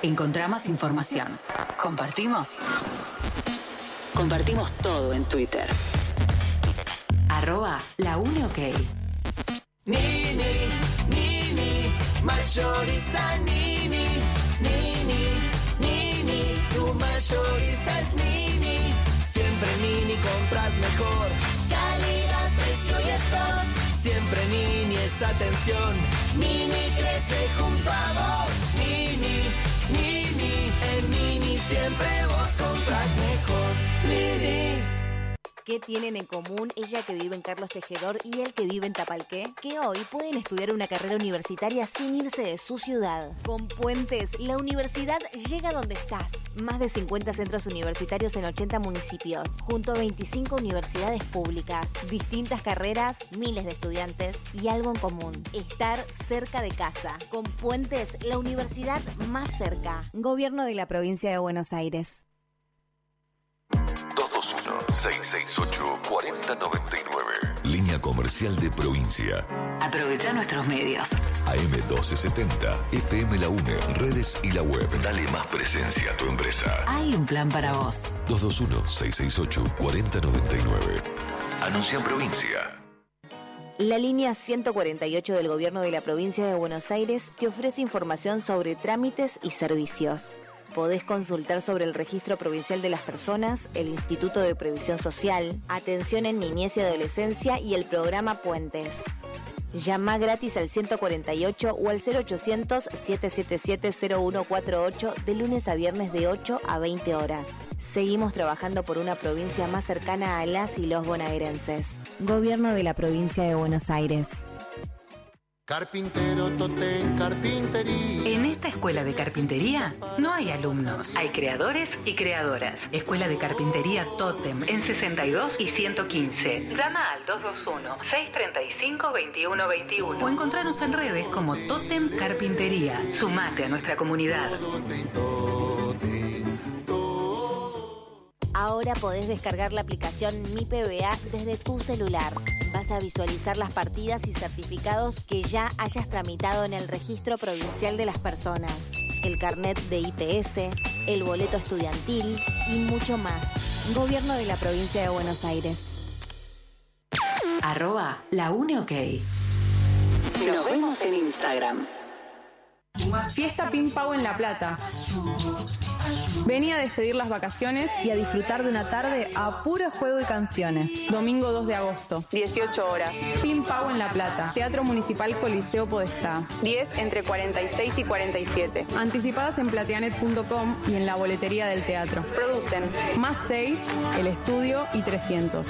Encontrá más información. Compartimos todo en Twitter. @laUneOK. Nini, mayorista Nini, tu mayorista es Nini. Siempre Nini compras mejor. Calidad, precio y stock. Siempre Nini es atención. Nini crece junto a vos. Nini, en Nini siempre vos compras mejor. Nini. ¿Qué tienen en común ella que vive en Carlos Tejedor y él que vive en Tapalqué? Que hoy pueden estudiar una carrera universitaria sin irse de su ciudad. Con Puentes, la universidad llega donde estás. Más de 50 centros universitarios en 80 municipios, junto a 25 universidades públicas, distintas carreras, miles de estudiantes y algo en común: estar cerca de casa. Con Puentes, la universidad más cerca. Gobierno de la Provincia de Buenos Aires. 221-668-4099. Línea comercial de provincia. Aprovecha nuestros medios. AM1270, FM La UNE, redes y la web. Dale más presencia a tu empresa. Hay un plan para vos. 221-668-4099. Anuncia en provincia. La línea 148 del Gobierno de la Provincia de Buenos Aires te ofrece información sobre trámites y servicios. Podés consultar sobre el Registro Provincial de las Personas, el Instituto de Previsión Social, Atención en Niñez y Adolescencia y el programa Puentes. Llama gratis al 148 o al 0800-777-0148 de lunes a viernes de 8 a 20 horas. Seguimos trabajando por una provincia más cercana a las y los bonaerenses. Gobierno de la Provincia de Buenos Aires. Carpintero Totem Carpintería. En esta escuela de carpintería no hay alumnos, hay creadores y creadoras. Escuela de Carpintería Totem en 62 y 115. Llama al 221-635-2121 o encontrarnos en redes como Totem Carpintería. Sumate a nuestra comunidad. Ahora podés descargar la aplicación Mi PBA desde tu celular. Vas a visualizar las partidas y certificados que ya hayas tramitado en el Registro Provincial de las Personas, el carnet de IPS, el boleto estudiantil y mucho más. Gobierno de la Provincia de Buenos Aires. @laUneOK. Nos vemos en Instagram. Fiesta Pim Pau en La Plata. Vení a despedir las vacaciones y a disfrutar de una tarde a puro juego y canciones. Domingo 2 de agosto, 18 horas. Pim Pau en La Plata. Teatro Municipal Coliseo Podestá. 10 entre 46 y 47. Anticipadas en plateanet.com y en la boletería del teatro. Producen Más 6, El Estudio y 300.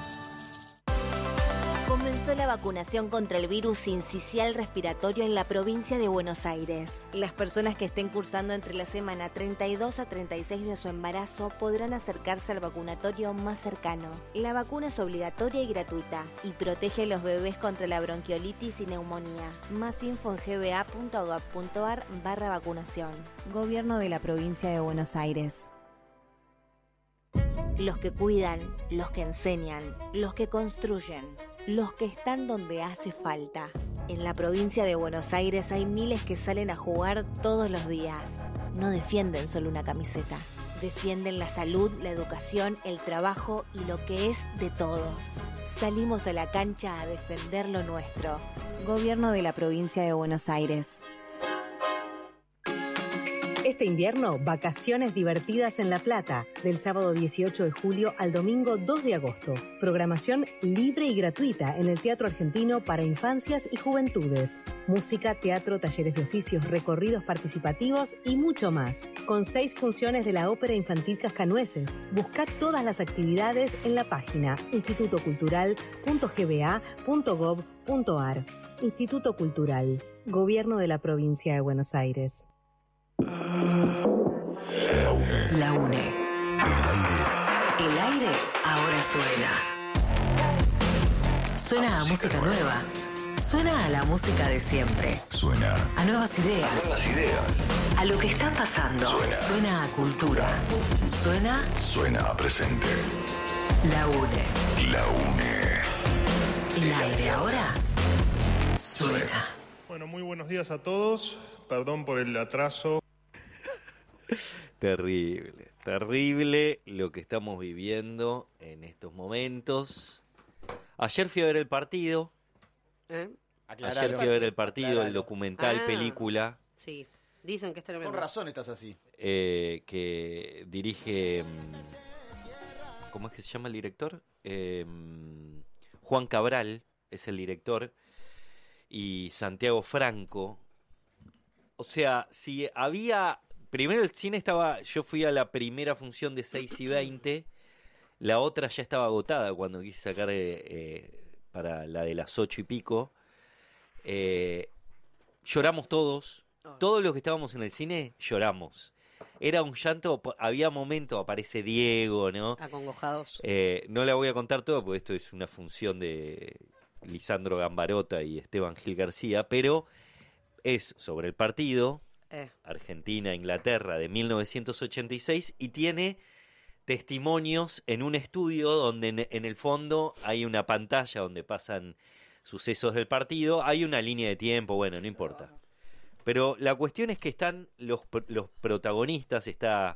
Comenzó la vacunación contra el virus sincicial respiratorio en la provincia de Buenos Aires. Las personas que estén cursando entre la semana 32 a 36 de su embarazo podrán acercarse al vacunatorio más cercano. La vacuna es obligatoria y gratuita y protege a los bebés contra la bronquiolitis y neumonía. Más info en gba.gov.ar/vacunación. Gobierno de la Provincia de Buenos Aires. Los que cuidan, los que enseñan, los que construyen, los que están donde hace falta. En la provincia de Buenos Aires hay miles que salen a jugar todos los días. No defienden solo una camiseta. Defienden la salud, la educación, el trabajo y lo que es de todos. Salimos a la cancha a defender lo nuestro. Gobierno de la Provincia de Buenos Aires. Este invierno, vacaciones divertidas en La Plata, del sábado 18 de julio al domingo 2 de agosto. Programación libre y gratuita en el Teatro Argentino para infancias y juventudes. Música, teatro, talleres de oficios, recorridos participativos y mucho más. Con 6 funciones de la Ópera Infantil Cascanueces. Busca todas las actividades en la página institutocultural.gba.gov.ar. Instituto Cultural. Gobierno de la Provincia de Buenos Aires. La UNE. El aire ahora suena. Suena a música nueva. Suena a la música de siempre. Suena a nuevas ideas. A lo que está pasando. Suena a cultura. Suena a presente. La UNE. La UNE. El aire ahora suena. Bueno, muy buenos días a todos. Perdón por el atraso. Terrible, terrible lo que estamos viviendo en estos momentos. Ayer fui a ver el partido. Ayer fui a ver el partido, el documental, película. Sí, dicen que está tremendo. Con razón estás así. Que dirige... ¿Cómo es que se llama el director? Juan Cabral es el director. Y Santiago Franco. O sea, si había... Primero el cine estaba... Yo fui a la primera función de 6:20. La otra ya estaba agotada cuando quise sacar para la de las 8 y pico. Lloramos todos. Todos los que estábamos en el cine lloramos. Era un llanto, había momentos, aparece Diego, ¿no? Acongojados. No la voy a contar toda porque esto es una función de Lisandro Gambarota y Esteban Gil García, pero es sobre el partido Argentina-Inglaterra de 1986 y tiene testimonios en un estudio donde en el fondo hay una pantalla donde pasan sucesos del partido, hay una línea de tiempo, bueno, no importa. Pero la cuestión es que están los protagonistas, está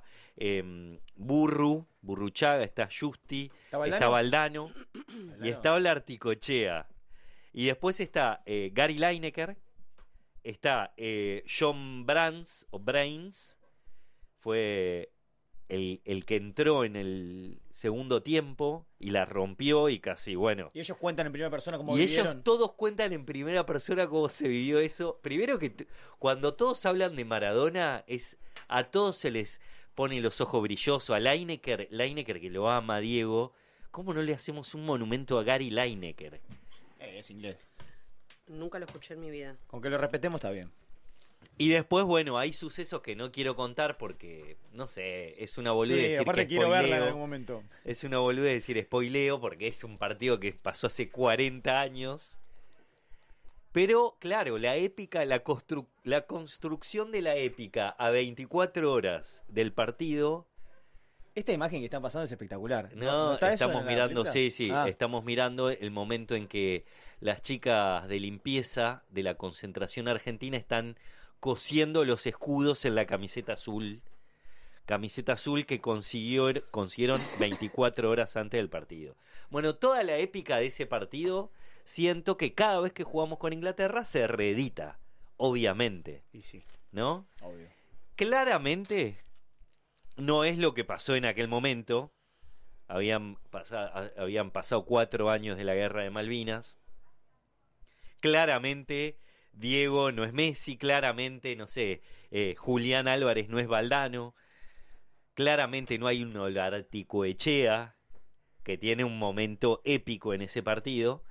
Burruchaga, está Justi, está Valdano y está Olarticochea. Y después está Gary Lineker, está John Brains, fue el que entró en el segundo tiempo y la rompió y casi, bueno. Y ellos cuentan en primera persona cómo vivieron. vivieron. Ellos todos cuentan en primera persona cómo se vivió eso. Primero que cuando todos hablan de Maradona, a todos se les pone los ojos brillosos. A Lineker que lo ama, Diego. ¿Cómo no le hacemos un monumento a Gary Lineker? Es inglés. Nunca lo escuché en mi vida. Con que lo respetemos está bien. Y después, bueno, hay sucesos que no quiero contar porque, no sé, es una boludez decir aparte que quiero spoileo. verla en algún momento. Es una boludez decir spoileo porque es un partido que pasó hace 40 años. Pero, claro, la épica, la construcción de la épica a 24 horas del partido... Esta imagen que están pasando es espectacular. No, estamos mirando, sí, Ah. estamos mirando el momento en que las chicas de limpieza de la concentración argentina están cosiendo los escudos en la camiseta azul que consiguieron 24 horas antes del partido. Bueno, toda la épica de ese partido siento que cada vez que jugamos con Inglaterra se reedita, obviamente. Y sí. ¿No? Obvio. Claramente no es lo que pasó en aquel momento. Habían pasado 4 años de la guerra de Malvinas. Claramente Diego no es Messi. Claramente, no sé, Julián Álvarez no es Valdano. Claramente no hay un Olarticoechea que tiene un momento épico en ese partido.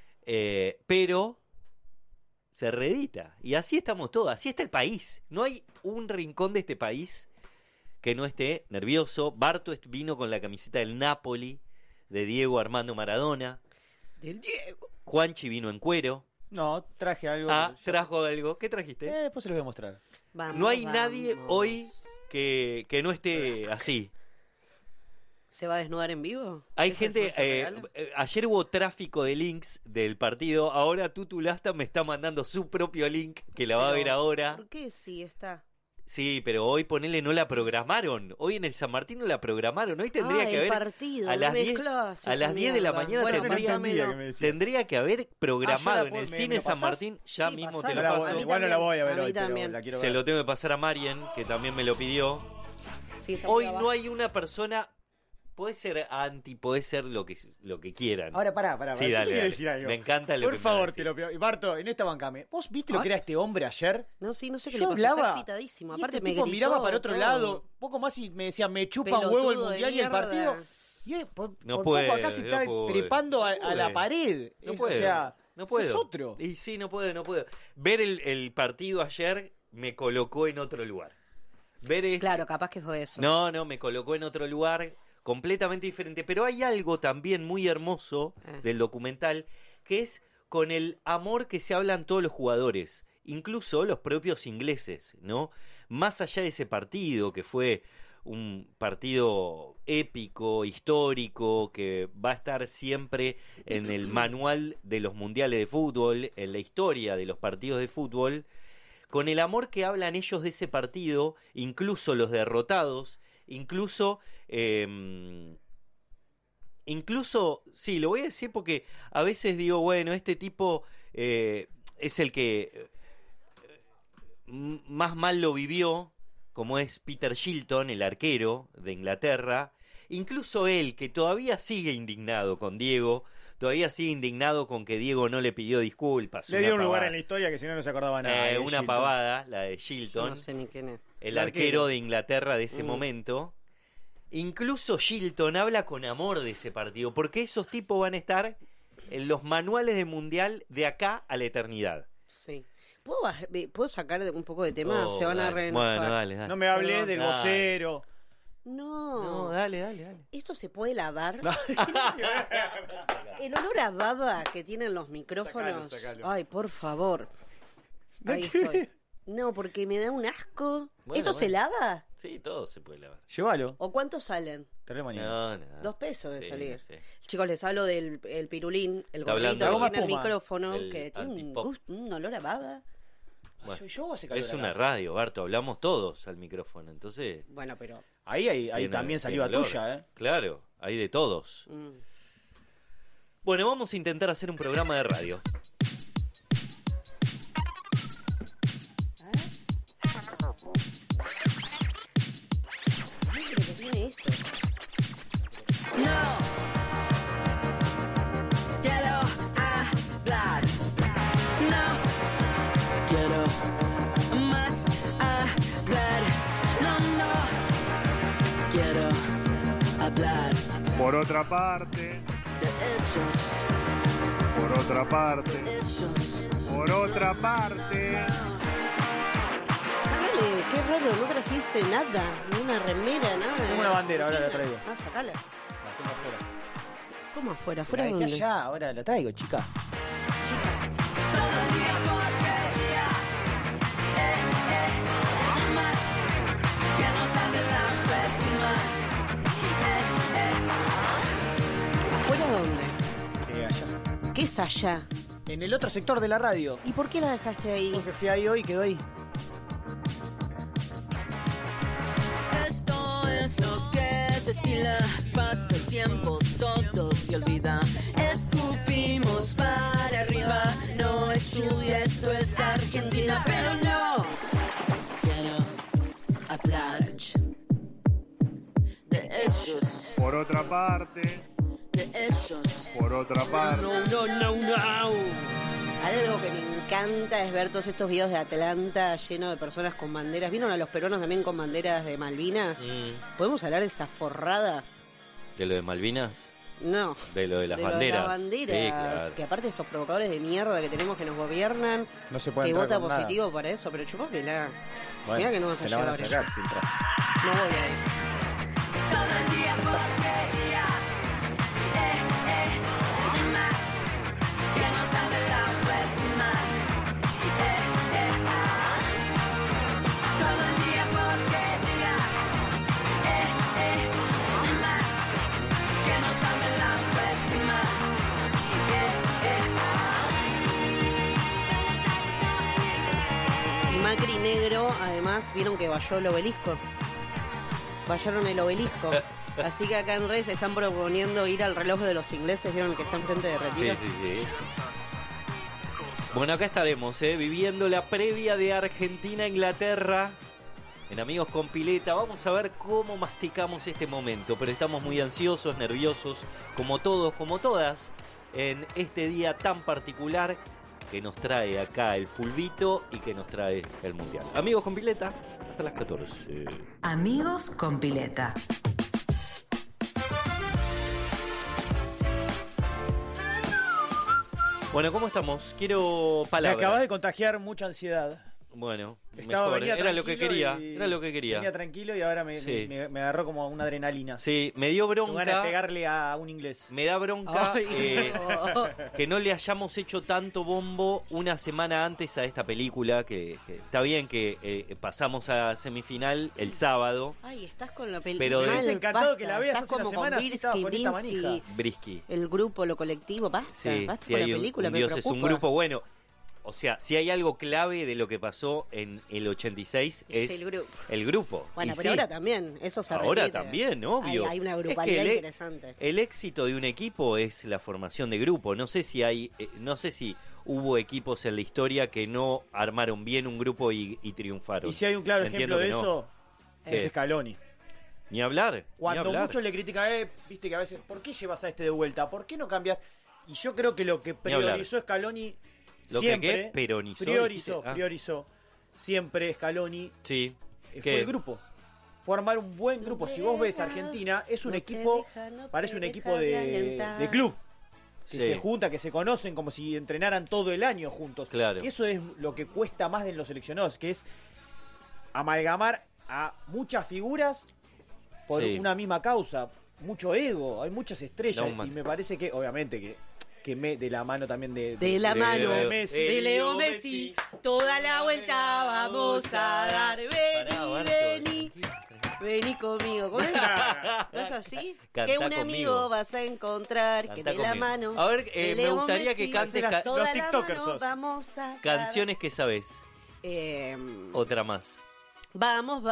Pero se reedita. Y así estamos todos. Así está el país. No hay un rincón de este país que no esté nervioso. Barto vino con la camiseta del Napoli, de Diego Armando Maradona. Del Diego. Juanchi vino en cuero. No, traje algo. Trajo algo. ¿Qué trajiste? Después se los voy a mostrar. Vamos, no hay nadie hoy que no esté así. ¿Se va a desnudar en vivo? Hay gente... ayer hubo tráfico de links del partido. Ahora Tutu Lasta me está mandando su propio link, que la va a ver ahora. ¿Por qué sí está? Sí, pero hoy ponele no la programaron. Hoy en el San Martín no la programaron. Hoy tendría que haber partido, a las 10 de la mañana tendría que haber programado en el cine San Martín. Ya sí, mismo pasalo. te lo paso. Igual no la voy a ver A mí hoy, pero también. la quiero Se ver. lo tengo que pasar a Marien, que también me lo pidió. Sí, Hoy no hay una persona. Puede ser anti, puede ser lo que quieran. Ahora, pará. Sí, Yo dale, te quiero dale. decir algo. Me encanta lo Por que me favor, vas a te decir. lo pido. Y Barto, en esta bancame. ¿Vos viste lo que era este hombre ayer? No, sí, no sé qué Yo le pasó. hablaba, Está excitadísimo. y Aparte este me tipo gritó, miraba para otro todo. lado, poco más y me decía, me chupa un Pelotudo huevo el de mundial y el mierda. partido. Y por No poco puede, acá se no está puede. trepando a No la puede. pared. No O puedo. sea, No puedo. sos otro. Y sí, no puedo. Ver el partido ayer me colocó en otro lugar. Claro, capaz que fue eso. No, me colocó en otro lugar completamente diferente. Pero hay algo también muy hermoso del documental, que es con el amor que se hablan todos los jugadores, incluso los propios ingleses, ¿no? Más allá de ese partido, que fue un partido épico, histórico, que va a estar siempre en el manual de los mundiales de fútbol, en la historia de los partidos de fútbol, con el amor que hablan ellos de ese partido, incluso los derrotados, incluso, sí, lo voy a decir porque a veces digo, bueno, este tipo es el que más mal lo vivió, como es Peter Shilton, el arquero de Inglaterra. Incluso él, que todavía sigue indignado con Diego, todavía sigue indignado con que Diego no le pidió disculpas. Le dio un lugar en la historia que si no se acordaba nada. Una Shilton. Pavada, la de Shilton. No sé ni quién es. El arquero de Inglaterra de ese momento. Incluso Shilton habla con amor de ese partido, porque esos tipos van a estar en los manuales de mundial de acá a la eternidad. Sí. ¿Puedo sacar un poco de tema? Se van a reenojar. Bueno, dale. No me hablé del vocero. No, dale. ¿Esto se puede lavar? No. El olor a baba que tienen los micrófonos. Sacalo. Ay, por favor. Ahí estoy. No, porque me da un asco. ¿Esto se lava? Sí, todo se puede lavar. Llévalo. ¿O cuántos salen? No. $2 de salir. Sí. Chicos, les hablo del pirulín, el gorrito que tiene el micrófono, que tiene un olor a baba. Bueno, es una radio, Barto, hablamos todos al micrófono, entonces... Bueno, pero... Ahí también salió a tuya, ¿eh? Claro, hay de todos. Bueno, vamos a intentar hacer un programa de radio. Mira lo que tiene esto. No. Quiero hablar. No. Quiero más hablar. No. Quiero hablar. Por otra parte. De ellos. Por otra parte. De ellos. Por otra parte. Qué raro, no trajiste nada, ni una remera, nada. Tengo una bandera, ahora la traigo. Sacala. La tengo afuera. ¿Cómo afuera? ¿Afuera la dónde? dejé allá, ahora la traigo, chica. Todo el día porquería. Más que no sabe la lástima. ¿Afuera dónde? Allá. ¿Qué es allá? En el otro sector de la radio. ¿Y por qué la dejaste ahí? Porque fui ahí hoy y quedó ahí. Esto es lo que se estila. Pasa el tiempo, todo se olvida. Escupimos para arriba. No es lluvia, esto es Argentina, pero no. Quiero hablar de ellos. Por otra parte. De ellos. Por otra parte. No. Algo que me encanta es ver todos estos videos de Atlanta llenos de personas con banderas. ¿Vieron a los peruanos también con banderas de Malvinas? ¿Podemos hablar de esa forrada? ¿De lo de Malvinas? No. De lo de las de banderas. Las banderas. Sí, claro. Que aparte de estos provocadores de mierda que tenemos que nos gobiernan, no se puede que vota con positivo nada. para eso, pero chupámela. Bueno, mira que no vas a llegar. Van a sacar sin tras. No voy a ir. Todo el día porquería. Más que no sabe la lástima. Todo el día porquería. Más que no sabe la lástima. Y Macri negro, además, vieron que valló el obelisco. Vallaron el obelisco. Así que acá en redes están proponiendo ir al reloj de los ingleses, vieron que está enfrente de Retiro. Sí. Bueno, acá estaremos, viviendo la previa de Argentina-Inglaterra. En Amigos con Pileta, vamos a ver cómo masticamos este momento. Pero estamos muy ansiosos, nerviosos, como todos, como todas, en este día tan particular que nos trae acá el fulbito y que nos trae el mundial. Amigos con Pileta, hasta las 14. Amigos con Pileta. Bueno, ¿cómo estamos? Quiero palabras. Me acabas de contagiar mucha ansiedad. Bueno, era lo que quería. Venía tranquilo y ahora me agarró como una adrenalina. Sí, me dio bronca. Tengo ganas de pegarle a un inglés. Me da bronca que no le hayamos hecho tanto bombo una semana antes a esta película, que está bien que pasamos a semifinal el sábado. Ay, estás con la película. Pero me encantado que la veas hace una semana así estaba con esta manija. Brisky. El grupo, lo colectivo, basta con la película, Dios es un grupo bueno. O sea, si hay algo clave de lo que pasó en el 86 es el grupo. Bueno, y pero ahora también, eso se ahora repite. también, obvio. Hay una grupalidad interesante. El éxito de un equipo es la formación de grupo. No sé si hubo equipos en la historia que no armaron bien un grupo y triunfaron. Y si hay un claro ejemplo de eso, es Scaloni. Ni hablar. Cuando muchos le critican, viste que a veces, ¿por qué llevas a este de vuelta? ¿Por qué no cambias? Y yo creo que lo que priorizó Scaloni siempre, priorizó siempre Scaloni fue el grupo. Formar un buen grupo. Si vos ves Argentina, es un equipo, parece un equipo de club. Que se junta, que se conocen como si entrenaran todo el año juntos. Claro. Que eso es lo que cuesta más en los seleccionados, que es amalgamar a muchas figuras por una misma causa. Mucho ego, hay muchas estrellas. Y me parece que, obviamente, que de la mano también de Leo Messi, toda la vuelta vamos a dar. Vení conmigo. ¿Cómo es? ¿No es así? Cantá que un conmigo. Amigo vas a encontrar, Cantá que de conmigo. la mano. A ver, me gustaría que cantes los TikTokers. Vamos a canciones que sabes. Otra más. Vamos,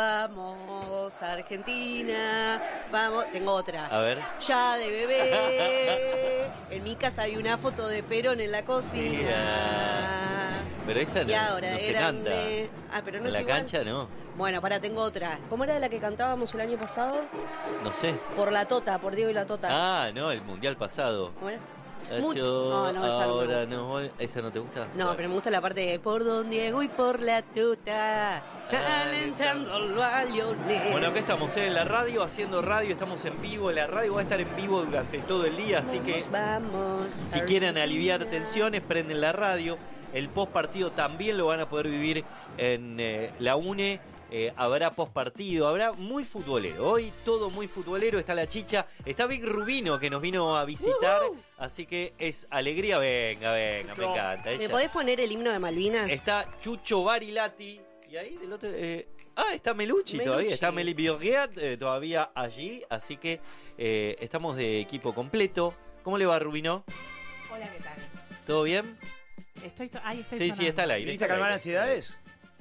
Argentina. Vamos, tengo otra. A ver. Ya de bebé. En mi casa hay una foto de Perón en la cocina. Mira. Pero esa no se canta. Pero no en es la igual. cancha no. Bueno, tengo otra. ¿Cómo era la que cantábamos el año pasado? No sé. Por la Tota, por Diego y la Tota. Ah, no, el mundial pasado. ¿Cómo era? No, esa ahora no. ¿Esa no te gusta? No, bueno. pero me gusta la parte de por Don Diego y por la Tota, alentándolo a Lionel. Bueno, acá estamos en la radio, haciendo radio, estamos en vivo. La radio va a estar en vivo durante todo el día, así que si quieren aliviar tensiones, prenden la radio. El post partido también lo van a poder vivir en la UNE. Habrá post partido, habrá muy futbolero. Hoy todo muy futbolero. Está la Chicha, está Vic Rubino que nos vino a visitar. Así que es alegría. Venga, me encanta. ¿Me podés poner el himno de Malvinas? Está Chucho Barilati. Y ahí del otro. Está Melucci todavía. Está Meli Biorriat todavía allí. Así que estamos de equipo completo. ¿Cómo le va, Rubino? Hola, ¿qué tal? ¿Todo bien? Estoy Sí, está al aire. ¿Viniste a calmar ansiedades?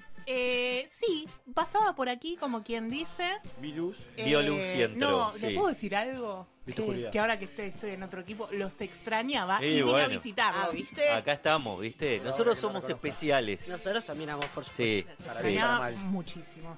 Sí, pasaba por aquí como quien dice. Vilus. Violus y entró. No, ¿le puedo decir algo? Que ahora que estoy en otro equipo, los extrañaba y vine a visitarlos. ¿Viste? Acá estamos, ¿viste? Nosotros somos especiales. Nosotros también vamos, por supuesto. Sí. Extrañaba muchísimo.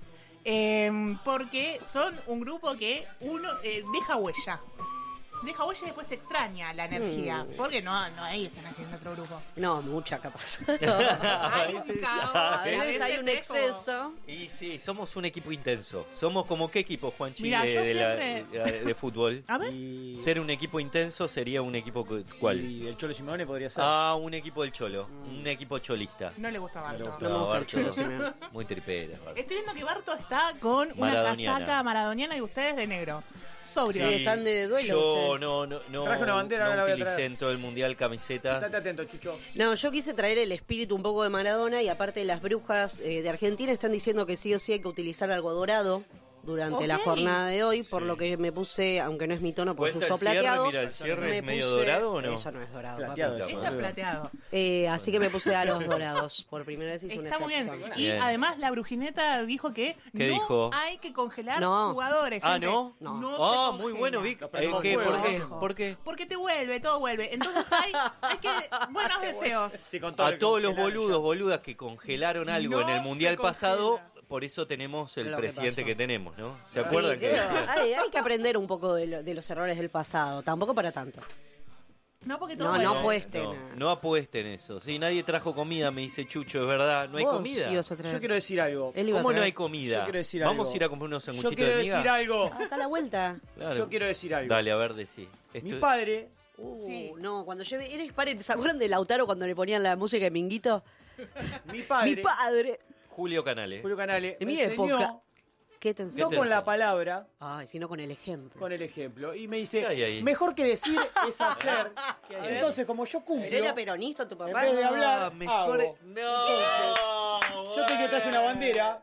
Porque son un grupo que uno deja huella. Deja huella y después se extraña la energía. Porque no hay esa energía en otro grupo. No, mucha capaz. Hay un caos. A veces hay un exceso. Y sí, somos un equipo intenso. Somos como qué equipo, Juanchi, Mirá, de fútbol. A ver. Ser un equipo intenso sería un equipo ¿cuál? Y el Cholo Simeone podría ser. Un equipo del Cholo. Un equipo cholista. No le gusta Barto. No me gusta el Cholo Simeone. Muy tripera. Barto. Estoy viendo que Barto está con una casaca maradoniana y ustedes de negro. Sobrio. Sí, están de duelo. Yo no traje una bandera, ahora la voy a utilicé traer. en todo el mundial camisetas. Estate atento, Chucho. No, yo quise traer el espíritu un poco de Maradona y aparte las brujas de Argentina están diciendo que sí o sí hay que utilizar algo dorado durante la jornada de hoy, por lo que me puse, aunque no es mi tono, porque uso plateado. Mira, el cierre es medio dorado o no. Eso no es dorado. Plateado. Eso es plateado. Así que me puse a los dorados. Por primera vez hice una Está muy bien. excepción. Y además la brujineta dijo que ¿Qué no dijo? hay que congelar No. jugadores. gente. ¿No? No. No se Muy congela. bueno, Vic. ¿Por qué? Porque te vuelve, todo vuelve. Entonces hay que... Buenos deseos. Sí, con todo A lo que todos los congelaron boludas que congelaron algo No en el mundial se congela. pasado, por eso tenemos el Lo que presidente pasó. que tenemos, ¿no? ¿Se Sí, acuerdan que hay que aprender un poco de los errores del pasado. Tampoco para tanto. No, porque todo No, vuelve. no apuesten. No apuesten eso. Sí, nadie trajo comida, me dice Chucho, es verdad. No hay Vos comida. ibas a traer. Yo quiero decir algo. Él iba a ¿Cómo no traer. hay comida? Yo quiero decir Vamos algo. a ir a comprar unos Yo sanguchitos quiero de miga. decir algo. Acá a la vuelta. Claro. Yo quiero decir algo. Dale, a ver, decí. Mi padre. Sí. No, cuando yo eres padre, ¿se acuerdan de Lautaro cuando le ponían la música de Minguito? Mi padre. Mi padre. Julio Canales. Julio Canale. En me mi enseñó, época. ¿Qué te no enseñó? con la palabra, Ay, sino con el ejemplo. con el ejemplo. Y me dice, ¿Qué hay ahí? mejor que decir es hacer. Entonces, como yo cumplo, ¿Pero era peronista tu en papá? vez de hablar, mejor. hago. No. Yo te que traje una bandera.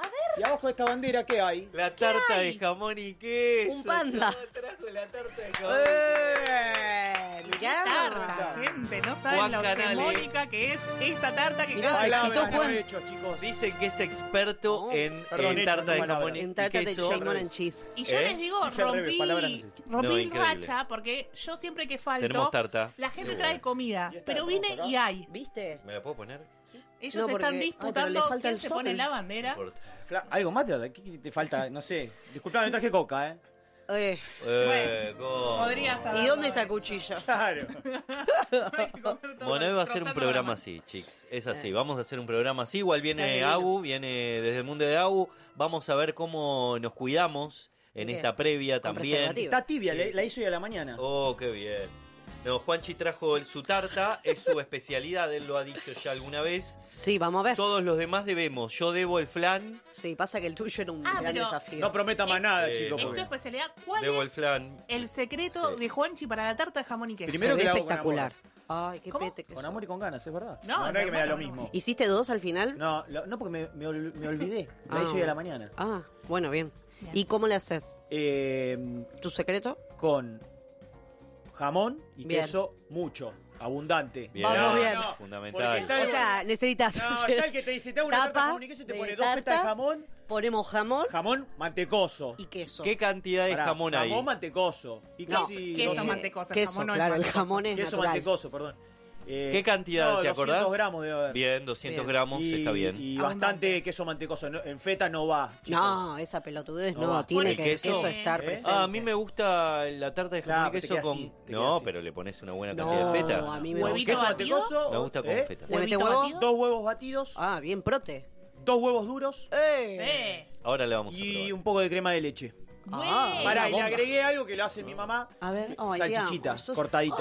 Y abajo de esta bandera, ¿qué hay? La tarta de jamón y queso. Un panda. Yo trajo la tarta de jamón y queso. Mirá, tarta, gente, no saben Juan lo Canale. hegemónica que es esta tarta que Mirá, casi se excitó Palabras, Juan. hechos, chicos. Dicen que es experto en Perdón, tarta de no jamón En y tarta de queso. jamón and cheese. Y yo les digo, Dije al revés, palabras no sé. rompí No, increíble. racha porque yo siempre que falto, Tenemos tarta. la gente Qué trae bueno. comida, ¿Y esta pero la viene ponemos y acá? hay. ¿Viste? ¿Me la puedo poner? Ellos No, porque- están pero le disputando falta quién el se sol. pone la No bandera. importa. ¿Algo más te falta? No sé. Disculpame, no traje coca, ¿eh? ¿Cómo? Podrías haber. ¿Y dónde está el cuchillo? Claro. Bueno, hoy va a ser un programa así, chicos. Es así, vamos a hacer un programa así. Igual viene Agu, viene desde el mundo de Agu. Vamos a ver cómo nos cuidamos en Bien. esta previa Con también. preservativo. Está tibia, la hizo hoy a la mañana. Oh, qué bien. No, Juanchi trajo su tarta, es su especialidad, él lo ha dicho ya alguna vez. Sí, vamos a ver. Todos los demás debemos. Yo debo el flan, Sí, pasa que el tuyo era un Ah, gran pero- desafío. No prometa más nada, Sí, chicos. Es tu porque- especialidad. ¿Cuál debo el es flan. el secreto de Juanchi para la tarta de jamón y queso? Primero Se que ve la hago con espectacular. Ay, qué ¿Cómo? pete que Con sos. amor y con ganas, es verdad. No, no es que me da lo no, no. mismo. ¿Hiciste dos al final? No, no porque me olvidé. La Ah. hice hoy a la mañana. Ah, bueno, bien. Bien. ¿Y cómo le haces? ¿Tu secreto? Con jamón y Bien. queso mucho, abundante. Bien, Vamos bien. fundamental. Porque está el- O sea, necesitas No, está el que te dice, te hago una tarta de tapa jamón y queso y te de pone 2 fetas de tarta, jamón, ponemos jamón mantecoso. y queso. ¿Qué cantidad de Pará, jamón hay? Jamón mantecoso. Y No, casi queso 200. mantecoso, Queso, jamón no es claro, el mantecoso. jamón es Queso natural. mantecoso, perdón. ¿Qué cantidad, te 200 acordás? gramos debe haber. Bien, 200 Bien. gramos, está bien. Y Abundante. bastante queso mantecoso. En feta no va, chicos. No, esa pelotudez No no, va. tiene ¿El que queso? queso estar Ah, presente. Ah, a mí me gusta la tarta de jamón Claro, y te queso queda con... así, te queda No, así. pero le pones una buena No, cantidad de fetas. a mí me ¿Huevito Queso batido? mantecoso. Me gusta con feta. ¿Le mete ¿Huevito huevo? batido? 2 huevos batidos, Ah, bien prote. 2 huevos duros Ahora le vamos a y probar. un poco de crema de leche. Ah, Pará, y le bomba. agregué algo que lo hace mi mamá. A ver, ay, Salchichita, te amo. cortadita.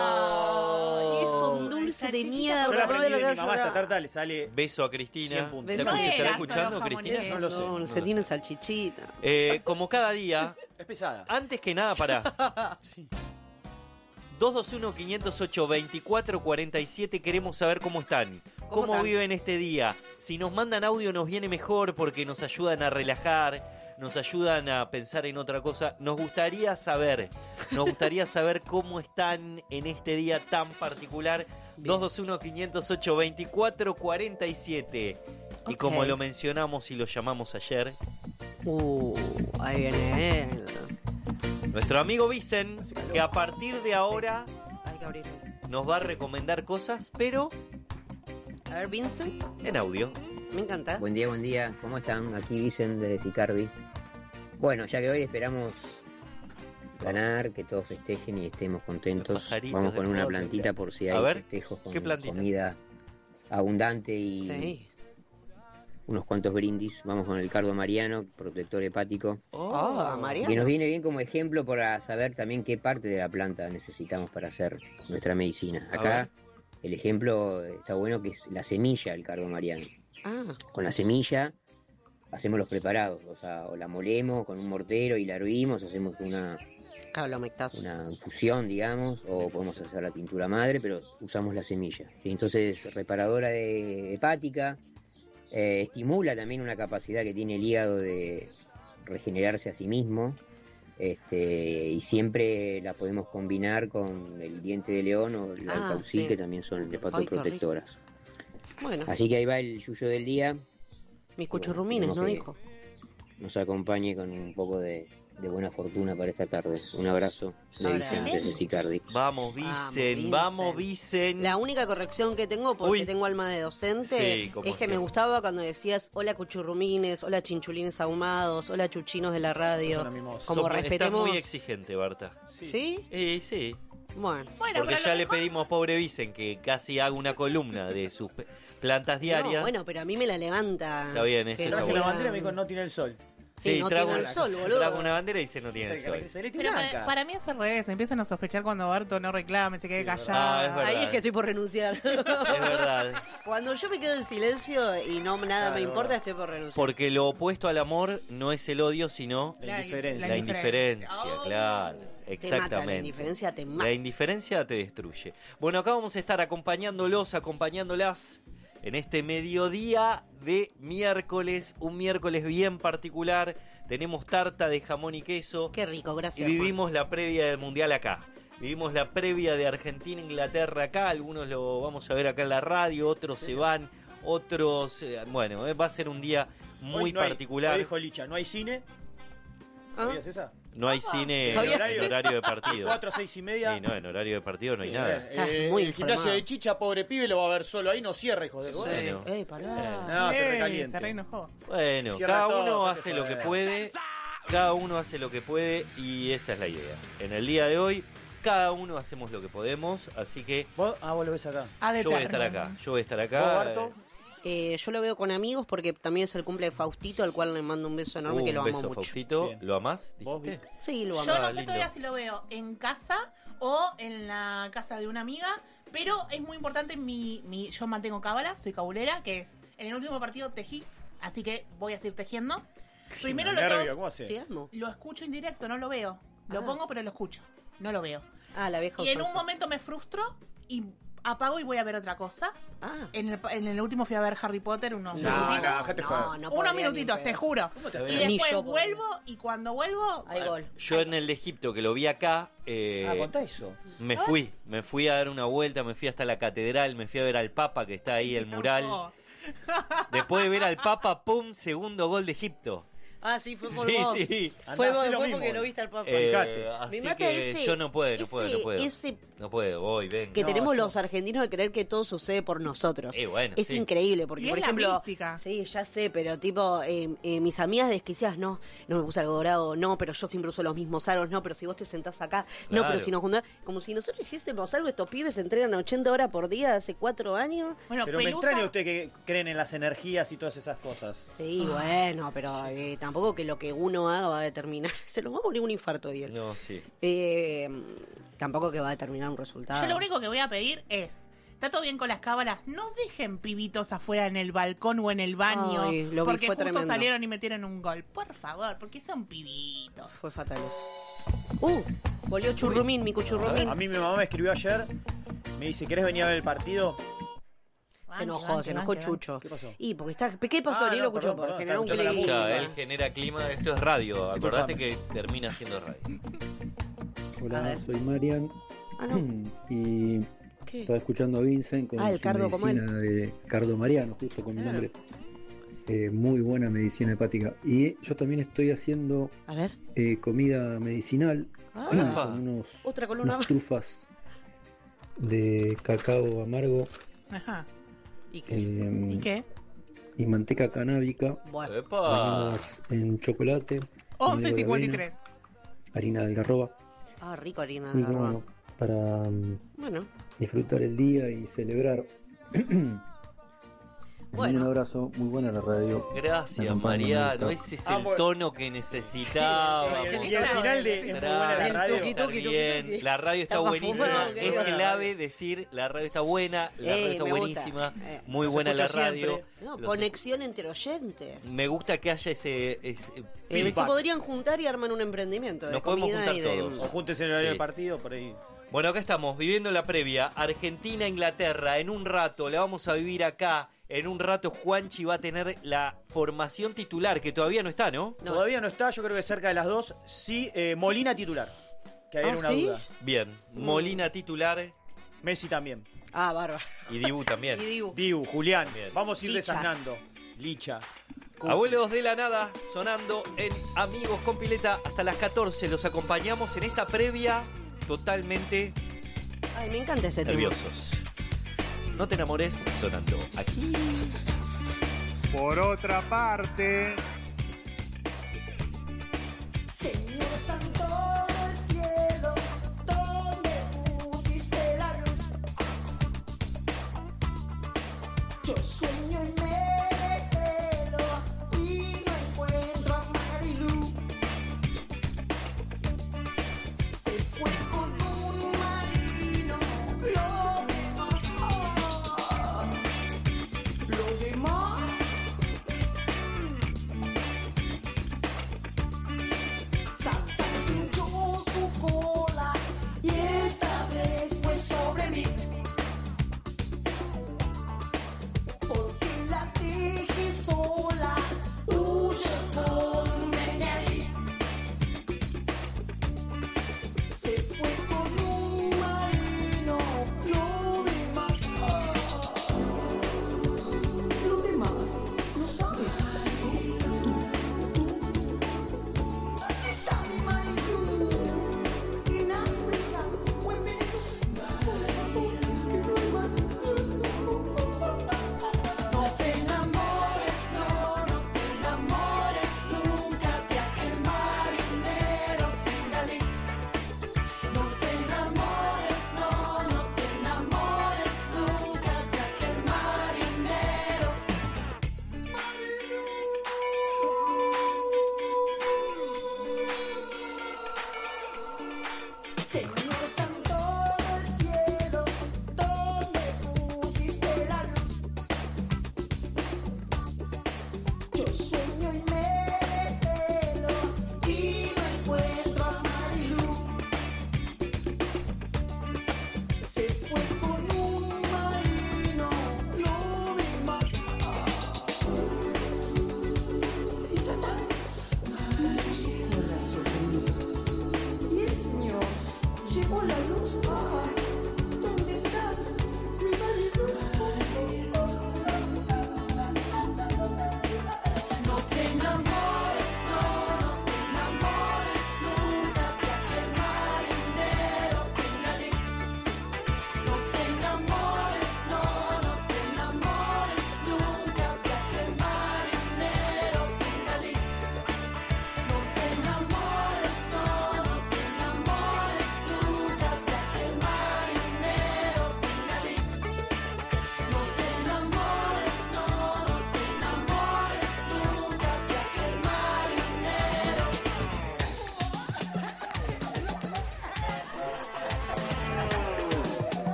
Ay, es un dulce de mierda. Yo la aprendí de mi no mamá, esta llorar. tarta le sale Beso a Cristina. 100 puntos. ¿Te Beso. estará Solo escuchando, jamón y Cristina? queso. No lo sé. No, se tiene salchichita. Como cada día, Es pesada. antes que nada, pará. 221-508-2447, queremos saber cómo están. ¿Cómo ¿Cómo están? viven este día? Si nos mandan audio nos viene mejor porque nos ayudan a relajar, nos ayudan a pensar en otra cosa. Nos gustaría saber cómo están en este día tan particular. 221-508-2447. Y como Ok. lo mencionamos y lo llamamos ayer, Ahí viene él. nuestro amigo Vicen, que a partir de ahora Hay que abrirlo. nos va a recomendar cosas, pero A ver, Vincent, en audio. me encanta. Buen día, ¿cómo están? Aquí dicen desde Sicardi. Bueno, ya que hoy esperamos ganar, que todos festejen y estemos Los contentos, pajaritos vamos del con una rock. plantita por si A hay ver, festejos con ¿qué plantita? comida abundante y Sí. unos cuantos brindis. Vamos con el cardo mariano, protector hepático, Oh, María. que nos viene bien como ejemplo para saber también qué parte de la planta necesitamos para hacer nuestra medicina. A Acá ver. el ejemplo está bueno, que es la semilla del cardo mariano. Ah, Con la semilla hacemos los preparados, o la molemos con un mortero y la hervimos, hacemos una cablomectazo. infusión, digamos, o podemos hacer la tintura madre, pero usamos la semilla. ¿Sí? Entonces, reparadora de hepática, estimula también una capacidad que tiene el hígado de regenerarse a sí mismo, y siempre la podemos combinar con el diente de león o la alcaucil, sí. que también son hepatoprotectoras. Bueno, Así que ahí va el yuyo del día. mis cuchurrumines, ¿no, Esperemos que hijo? nos acompañe con un poco de buena fortuna para esta tarde. Un abrazo de Abrazo. Vicente desde Sicardi. Vamos, Vicen, vamos, Vicen. La única corrección que tengo, porque Uy. tengo alma de docente, Sí, como es que me siempre. gustaba cuando decías hola cuchurrumines, hola chinchulines ahumados, hola chuchinos de la radio. Son mimosos. Como Estás respetemos. muy exigente, Barta. ¿Sí? Sí. Bueno. Porque ya le pedimos, pobre Vicen, que casi haga una columna de sus plantas diarias. No, bueno, pero a mí me la levanta. Está bien, eso que está Traje bueno. la bandera y me dijo no tiene el sol. Sí, no trago, tiene el sol, boludo. trago una bandera y dice no tiene el sol. Celeste Pero blanca. para mí es al revés. Empiezan a sospechar cuando Barto no reclame, se quede Ah, callado. es verdad. Ahí es que estoy por renunciar. Es verdad. Cuando yo me quedo en silencio y no nada me Claro, importa, verdad. estoy por renunciar. Porque lo opuesto al amor no es el odio, sino La indiferencia. la indiferencia, claro. Te Exactamente. mata, la indiferencia te mata. La indiferencia te destruye. Bueno, acá vamos a estar acompañándolas en este mediodía de miércoles, un miércoles bien particular. Tenemos tarta de jamón y queso. Qué rico, gracias. Y vivimos la previa del Mundial acá. Vivimos la previa de Argentina-Inglaterra acá. Algunos lo vamos a ver acá en la radio, otros se van, otros... bueno, va a ser un día muy particular. Hoy dijo Licha, ¿no hay cine? ¿Sabías esa? No hay cine en horario de partido. 4 a 6 y media. Sí, no, en horario de partido no hay nada. El gimnasio de Chicha, pobre pibe, lo va a ver solo ahí, no cierra, hijo de... Bueno. Pará. No, te recaliente. Se reenojó. Bueno, Cierra cada todo, uno no hace te lo que jodas. puede. Cada uno hace lo que puede y esa es la idea. En el día de hoy, cada uno hacemos lo que podemos, así que... ¿Vos lo ves acá? Yo voy a estar acá. ¿Vos, Barto? Yo lo veo con amigos porque también es el cumple de Faustito, al cual le mando un beso enorme, que lo amo mucho. Un beso, Faustito. Bien. ¿Lo amás? ¿Dijiste? Sí, lo amo. Yo no sé lindo. todavía si lo veo en casa o en la casa de una amiga, pero es muy importante, yo mantengo cábala, soy cabulera, que es, en el último partido tejí, así que voy a seguir tejiendo. Primero ¿Cómo hace? Te amo. lo escucho en directo, no lo veo. Lo pongo, pero lo escucho, no lo veo. La vieja Y en un usanza. momento me frustro y apago y voy a ver otra cosa. Ah. En el último fui a ver Harry Potter unos No, minutitos. no, dejate joder. No Unos podría minutitos, ni te pedo. juro. te Y ves? Ni después yo podría. vuelvo, y cuando vuelvo... Hay gol. Yo en el de Egipto, que lo vi acá, Contá eso. me fui a dar una vuelta, me fui hasta la catedral, me fui a ver al Papa, que está ahí, el mural. No. Después de ver al Papa, ¡pum! Segundo gol de Egipto. Sí, fue por Sí, vos. sí. Fue Andá, hacé vos lo mismo, porque lo hoy. viste al papá. Así Me mata que ese- yo no puedo. ese- No puedo, voy, ven. Que No, tenemos yo- los argentinos de creer que todo sucede por nosotros. Bueno, es sí. increíble, porque Y por es la ejemplo, mística. sí, ya sé, pero tipo, mis amigas desquiciadas, no me puse algo dorado, no, pero yo siempre uso los mismos aros, no, pero si vos te sentás acá, no, Claro. pero si nos juntamos, como si nosotros hiciésemos algo, estos pibes se entrenan 80 horas por día hace 4 años. Bueno, Pero me Pelusa, extraña usted que creen en las energías y todas esas cosas. Sí, bueno, pero tampoco que lo que uno haga va a determinar, se nos va a morir un infarto y No, sí. tampoco que va a determinar un resultado. yo lo único que voy a pedir es, está todo bien con las cábalas, no dejen pibitos afuera en el balcón o en el baño, Ay, lo vi, porque fue justo tremendo. salieron y metieron un gol. Por favor, porque son pibitos. Fue fatal eso. Volvió Churrumín, mi cuchurrumín. A mí mi mamá me escribió ayer, me dice, ¿querés venir a ver el partido? Se enojó Chucho. ¿Qué pasó? Y porque ¿qué pasó? Ni lo escuchó, porque generó un estaba escuchando la clima. Ya, él genera clima, esto es radio. Acordate que termina siendo radio. A Hola, ver. soy Marian no. y ¿Qué? estaba escuchando a Vincent con El su Cardo como medicina de Cardo Mariano, justo con mi Claro. nombre. Muy buena medicina hepática. Y yo también estoy haciendo A ver. comida medicinal con Otra columna unas más. trufas de cacao amargo Ajá. ¿Y qué? ¿Y qué? y manteca canábica Bueno. ¡Epa! bañadas en chocolate, almidón de 11:53. avena, harina de algarroba. Rico harina Sí, de cómo garbanzo. no, para Bueno. disfrutar el día y celebrar. Bueno. Un abrazo, muy buena la radio. Gracias, Me acompaña, Mariano. me Ese es Ah, el bueno. tono que necesitábamos. Y al final de es muy buena la El radio. tuqui, Estar tuqui, bien. tuqui. La radio está Está más buenísima. fumado que Es bueno. clave decir la radio está buena, la radio está me gusta. buenísima, muy Los buena la escucho radio. siempre. No, Los- conexión entre oyentes. Me gusta que haya ese Se feedback. podrían juntar y arman un emprendimiento de Nos podemos comida juntar y de... todos. O júntense en el horario Sí. del partido, por ahí. Bueno, acá estamos viviendo la previa. Argentina-Inglaterra. En un rato la vamos a vivir acá. En un rato Juanchi va a tener la formación titular, que todavía no está, ¿no? Todavía no está, yo creo que cerca de las 2. Sí, Molina titular. Que había una ¿sí? duda. Bien. Molina titular Messi también. Bárbaro. y Dibu también. Y Dibu. Dibu, Julián. Bien. Vamos a ir Licha. desasnando. Licha. Abuelos de la Nada sonando en Amigos con Pileta hasta las 14. Los acompañamos en esta previa totalmente Ay, me encanta este tema. nerviosos. No te enamores sonando aquí. Por otra parte, Señor Santo del cielo, ¿dónde pusiste la luz? Yo sueño y me desvelo y no encuentro a Marilu. Se fue con un marino, lo demás. Saltó su cola y esta vez fue sobre mí. Por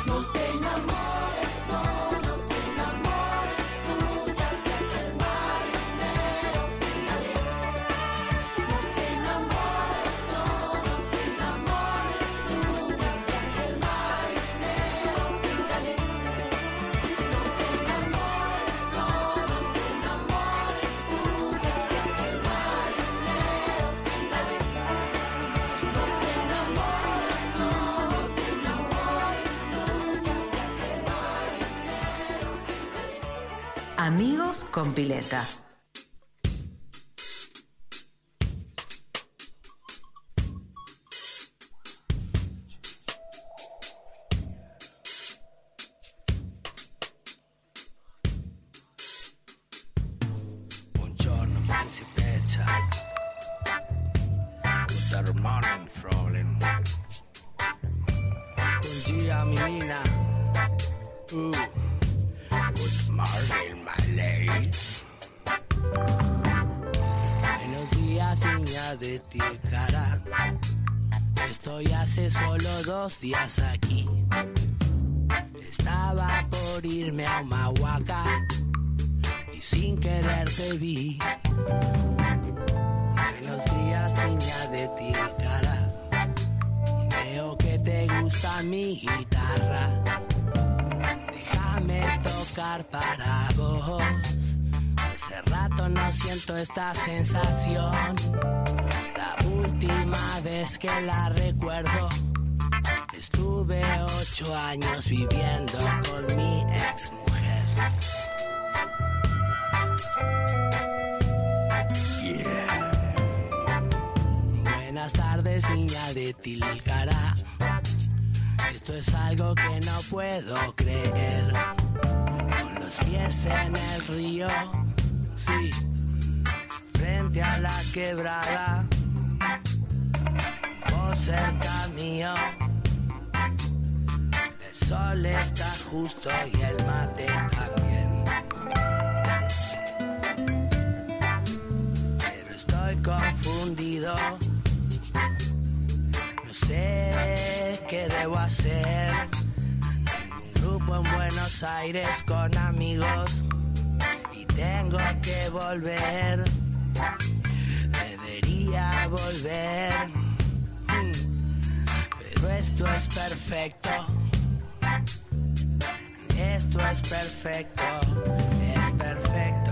No te enamores, no te enamores nunca de aquel marinero pícale. No te enamores, no te enamores nunca de aquel marinero pícale. No te enamores, no te enamores nunca de aquel marinero pícale. No te enamores, no te enamores nunca de aquel marinero pícale. Amigos con pileta. Buongiorno principessa. Good morning, Fräulein. Buen día, menina. Good morning, my lady. Buenos días, niña de Tilcara. Estoy hace solo 2 días aquí. Estaba por irme a Humahuaca y sin querer te vi. Buenos días, niña de Tilcara. Veo que te gusta mi guitarra. Déjame tocar para vos. Hace rato no siento esta sensación. La última vez que la recuerdo, estuve 8 años viviendo con mi ex mujer. Yeah. Buenas tardes, niña de Tilcara. Esto es algo que no puedo creer. Con los pies en el río, sí, frente a la quebrada, vos cerca mío. El sol está justo y el mate también. Pero estoy confundido. No sé qué debo hacer. Tengo un grupo en Buenos Aires con amigos y tengo que volver. Debería volver. Pero esto es perfecto. Esto es perfecto. Es perfecto.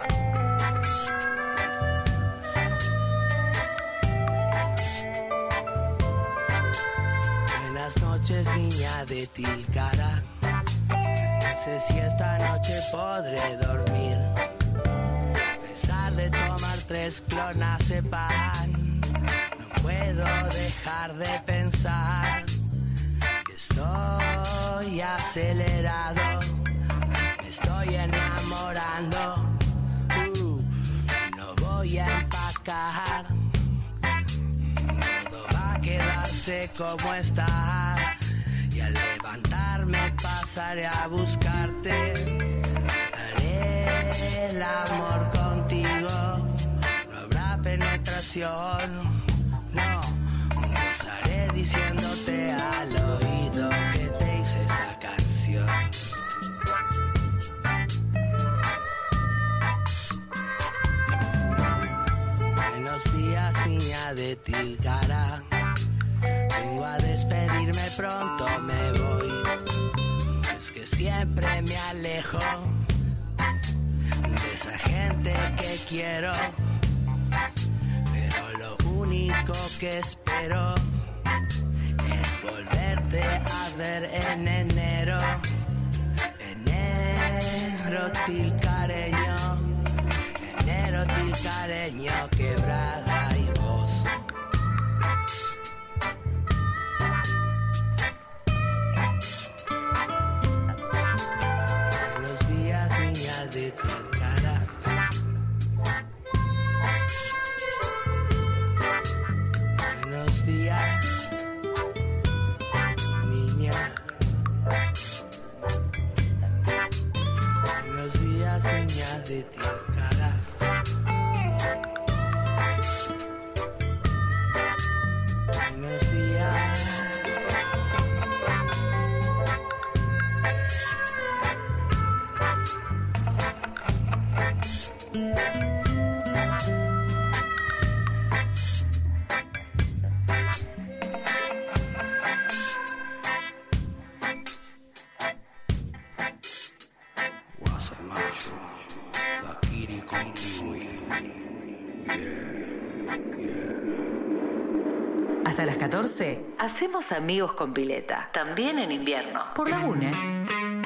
Buenas noches, niña de Tilcara. No sé si esta noche podré dormir. A pesar de tomar 3 clonazepam, no puedo dejar de pensar que estoy acelerado. Me estoy enamorando. No voy a empacar. Todo va a quedarse como está. Y al levantarme pasaré a buscarte. Haré el amor contigo. No habrá penetración. No, gozaré diciéndote al oído que te hice esta canción. Buenos días, niña de Tilcara. Vengo a despedirme pronto, me voy. Es que siempre me alejo de esa gente que quiero. Pero lo único que espero es volverte a ver en enero. Enero tilcareño. Enero tilcareño, quebrada y voz. Buenos días, niña de Tilcara. Buenos días, niña. Buenos días, niña de Tilcara. Buenos días. Hasta las 14, hacemos amigos con pileta. También en invierno. Por la UNE.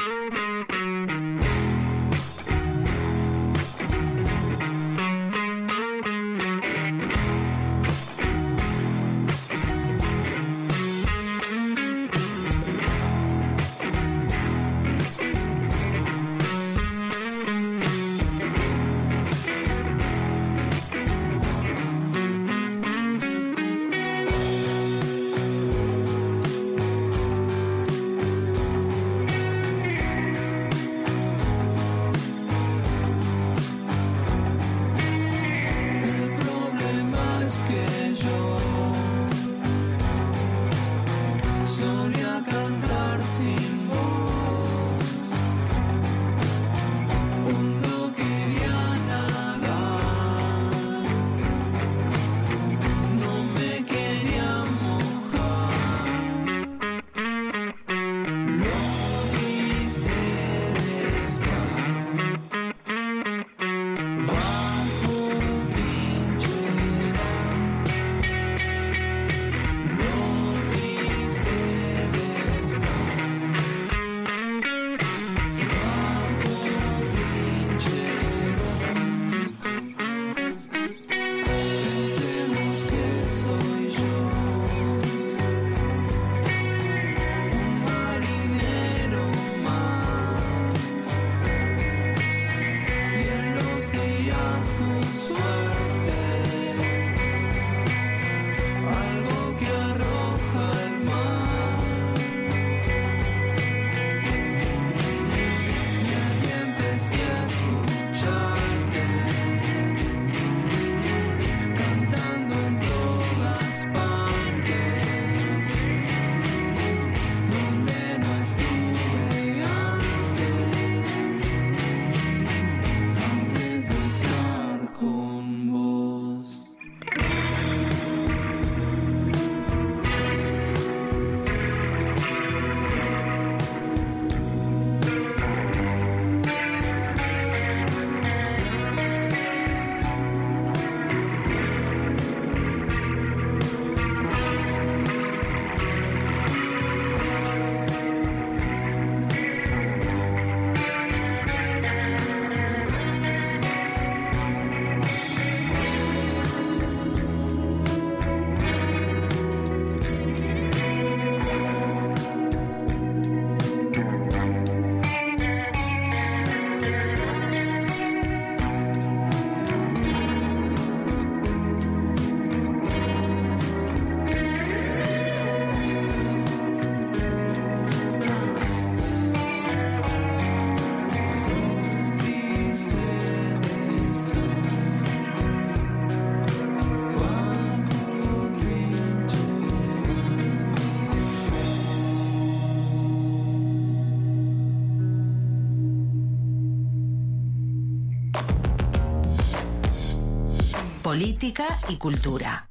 Política y cultura.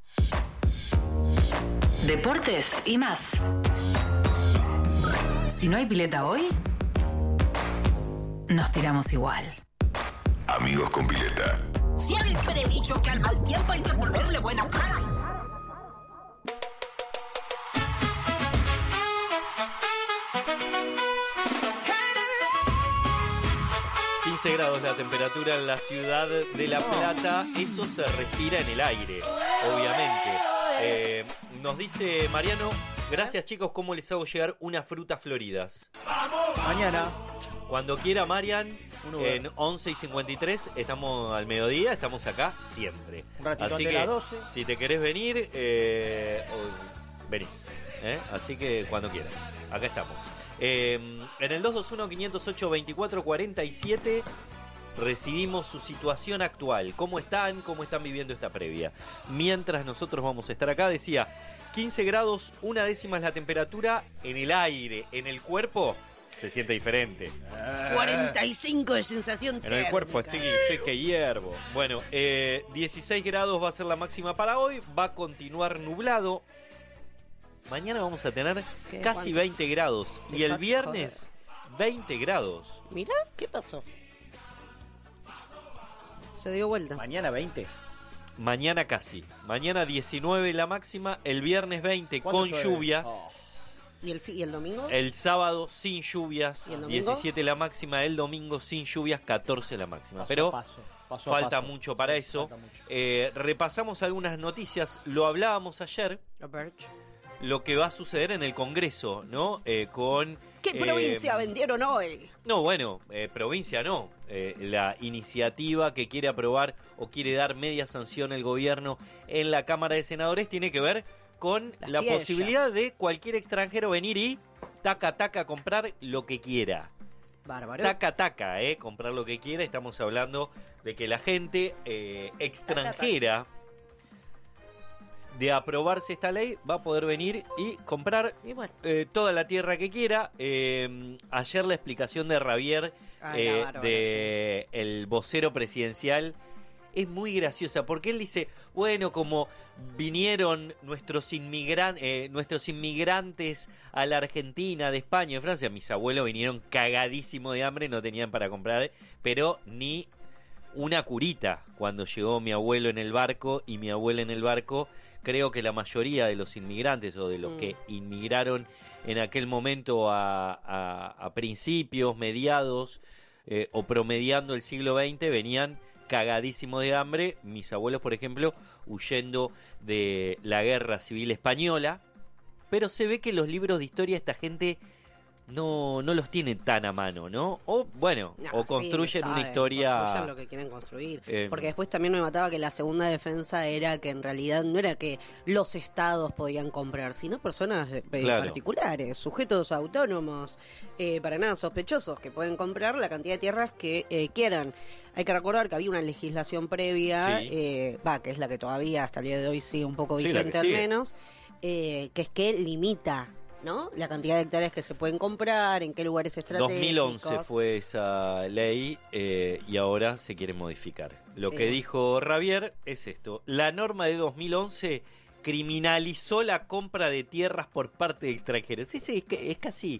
Deportes y más. Si no hay pileta hoy, nos tiramos igual. Amigos con pileta. Siempre he dicho que al mal tiempo hay que ponerle buena cara. Grados la temperatura en la ciudad de La Plata, eso se respira en el aire, obviamente. Nos dice Mariano, gracias chicos, ¿cómo les hago llegar unas frutas floridas? Mañana. Cuando quiera, Marian, en 11:53, estamos al mediodía, estamos acá siempre. Así que, las 12. Si te querés venir, venís. Así que cuando quieras, acá estamos. En el 221-508-2447 recibimos su situación actual. ¿Cómo están viviendo esta previa? Mientras nosotros vamos a estar acá, decía 15 grados, 1 décima es la temperatura en el aire, en el cuerpo Se siente diferente. 45 de sensación térmica. En el cuerpo estoy que hiervo. Bueno, 16 grados va a ser la máxima para hoy. Va a continuar nublado. Mañana vamos a tener casi 20 grados. Y el viernes, 20 grados. Mirá, ¿qué pasó? Se dio vuelta. Mañana 20. Mañana casi. Mañana 19 la máxima. El viernes 20 con lluvias. Oh. ¿Y el domingo? El sábado sin lluvias. ¿Y el domingo? 17 la máxima. El domingo sin lluvias, 14 la máxima. Pero falta mucho para eso. Repasamos algunas noticias. Lo hablábamos ayer. Lo que va a suceder en el Congreso, ¿no? Con... ¿Qué provincia vendieron hoy? No, bueno, provincia no. La iniciativa que quiere aprobar o quiere dar media sanción el gobierno en la Cámara de Senadores tiene que ver con la posibilidad de cualquier extranjero venir y taca, comprar lo que quiera. Bárbaro. Taca, comprar lo que quiera. Estamos hablando de que la gente extranjera... de aprobarse esta ley, va a poder venir y comprar toda la tierra que quiera. Ayer la explicación de Javier, el vocero presidencial, es muy graciosa, porque él dice, bueno, como vinieron nuestros inmigrantes a la Argentina, de España, de Francia, mis abuelos vinieron cagadísimos de hambre, no tenían para comprar, pero ni una curita cuando llegó mi abuelo en el barco y mi abuela en el barco. Creo que la mayoría de los inmigrantes o de los que inmigraron en aquel momento a principios, mediados o promediando el siglo XX venían cagadísimos de hambre. Mis abuelos, por ejemplo, huyendo de la Guerra Civil Española. Pero se ve que los libros de historia esta gente no los tienen tan a mano, ¿no? O bueno, o construyen una historia... Construyen lo que quieren construir. Porque después también me mataba que la segunda defensa era que en realidad no era que los estados podían comprar, sino personas particulares, sujetos autónomos, para nada sospechosos, que pueden comprar la cantidad de tierras que quieran. Hay que recordar que había una legislación previa, que es la que todavía hasta el día de hoy sigue un poco vigente al menos, que es que limita, ¿no?, la cantidad de hectáreas que se pueden comprar, en qué lugares estratégicos. 2011 fue esa ley y ahora se quiere modificar. Lo que dijo Javier es esto: la norma de 2011 criminalizó la compra de tierras por parte de extranjeros. Es casi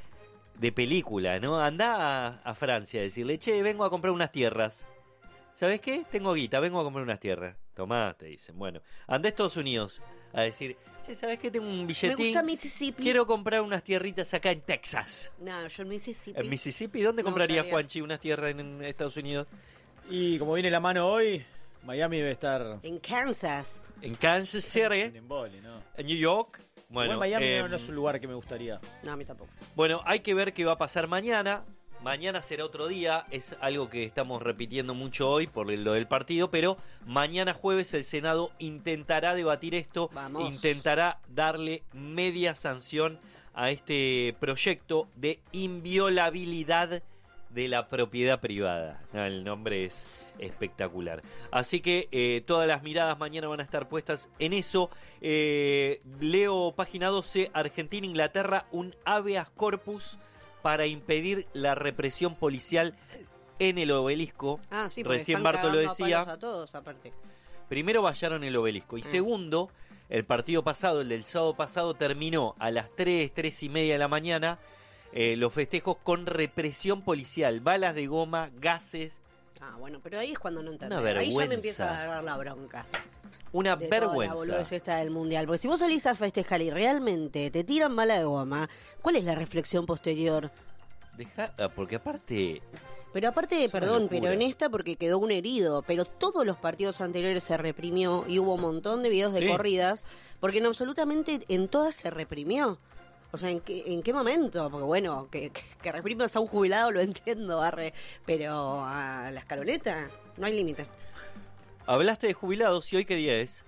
de película, ¿no? Andá a Francia a decirle, che, vengo a comprar unas tierras. ¿Sabes qué? Tengo guita, vengo a comprar unas tierras. Tomá, te dicen. Bueno, andá a Estados Unidos a decir, che, ¿sabes qué? Tengo un billetín. Me gusta Mississippi. Quiero comprar unas tierritas acá en Texas. No, yo en Mississippi. ¿En Mississippi? ¿Dónde compraría Juanchi unas tierras en Estados Unidos? Y como viene la mano hoy, Miami debe estar... En Kansas. En Kansas City. En Boli, ¿no? En New York. Bueno, Miami no es un lugar que me gustaría. No, a mí tampoco. Bueno, hay que ver qué va a pasar mañana. Mañana será otro día, es algo que estamos repitiendo mucho hoy por lo del partido, pero mañana jueves el Senado intentará debatir esto, intentará darle media sanción a este proyecto de inviolabilidad de la propiedad privada. El nombre es espectacular. Así que todas las miradas mañana van a estar puestas en eso. Leo página 12, Argentina-Inglaterra, un habeas corpus para impedir la represión policial en el Obelisco. Recién Barto lo decía. A todos, aparte. Primero vallaron el Obelisco y segundo, el partido pasado, el del sábado pasado, terminó a las 3:30 de la mañana los festejos con represión policial, balas de goma, gases. Bueno, pero ahí es cuando no entendés. Una vergüenza. Ahí ya me empieza a agarrar la bronca. Una vergüenza. Toda la boludez esta del mundial. Porque si vos salís a festejar y realmente te tiran bala de goma, ¿cuál es la reflexión posterior? Porque aparte... Pero aparte, perdón, pero en esta porque quedó un herido, pero todos los partidos anteriores se reprimió y hubo un montón de videos de corridas, porque absolutamente en todas se reprimió. O sea, ¿en qué momento? Porque bueno, que reprimas a un jubilado lo entiendo, pero a la escaloneta no hay límite. Hablaste de jubilados y hoy ¿qué día es?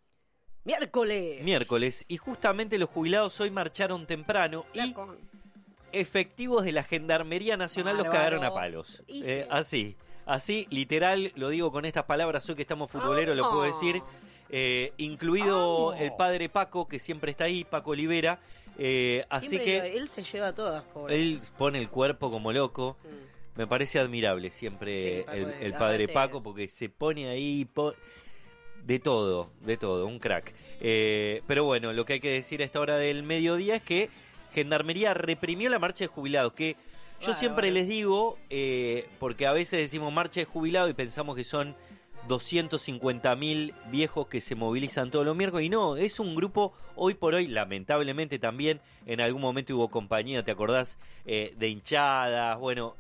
Miércoles. Y justamente los jubilados hoy marcharon temprano y efectivos de la Gendarmería Nacional los cagaron a palos. Así, literal, lo digo con estas palabras, hoy que estamos futboleros lo puedo decir, incluido el padre Paco, que siempre está ahí, Paco Olivera, Así siempre que él se lleva todas, pobre. él pone el cuerpo como loco. Me parece admirable siempre el padre Paco, porque se pone ahí de todo, un crack. Pero bueno, lo que hay que decir a esta hora del mediodía es que Gendarmería reprimió la marcha de jubilados, que yo siempre les digo, porque a veces decimos marcha de jubilados y pensamos que son 250.000 viejos que se movilizan todos los miércoles, y no, es un grupo hoy por hoy, lamentablemente también en algún momento hubo compañía, ¿te acordás? De hinchadas, bueno,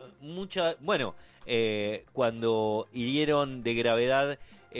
cuando hirieron de gravedad,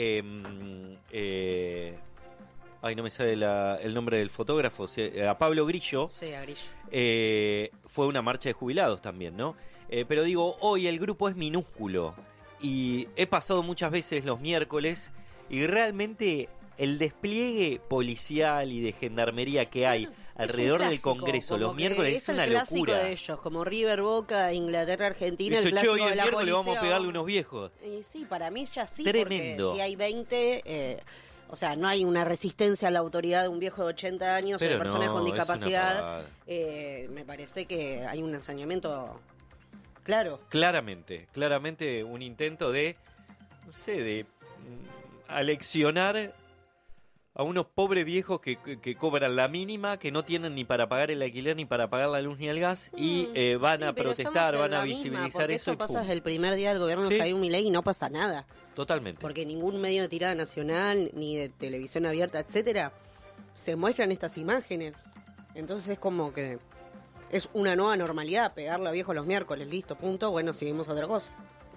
no me sale el nombre del fotógrafo, a Pablo Grillo. Sí, a Grillo. Fue una marcha de jubilados también, ¿no? Pero digo, hoy el grupo es minúsculo. Y he pasado muchas veces los miércoles y realmente el despliegue policial y de gendarmería que hay alrededor del Congreso los miércoles es una locura. Es el clásico de ellos, como River, Boca, Inglaterra, Argentina, el clásico hoy el de la miércoles policía, vamos a pegarle unos viejos. Y sí, para mí ya sí, tremendo. Porque si hay 20... o sea, no hay una resistencia a la autoridad de un viejo de 80 años o de personas con discapacidad. Me parece que hay un ensañamiento claro. Claramente un intento de, no sé, de aleccionar a unos pobres viejos que cobran la mínima, que no tienen ni para pagar el alquiler, ni para pagar la luz ni el gas, y van a protestar, van a visibilizar eso. Esto pasa desde el primer día del gobierno de Javier Milei y no pasa nada. Totalmente. Porque ningún medio de tirada nacional, ni de televisión abierta, etcétera, se muestran estas imágenes. Entonces es como que es una nueva normalidad, pegarle a viejo los miércoles, listo, punto, bueno, seguimos otra cosa.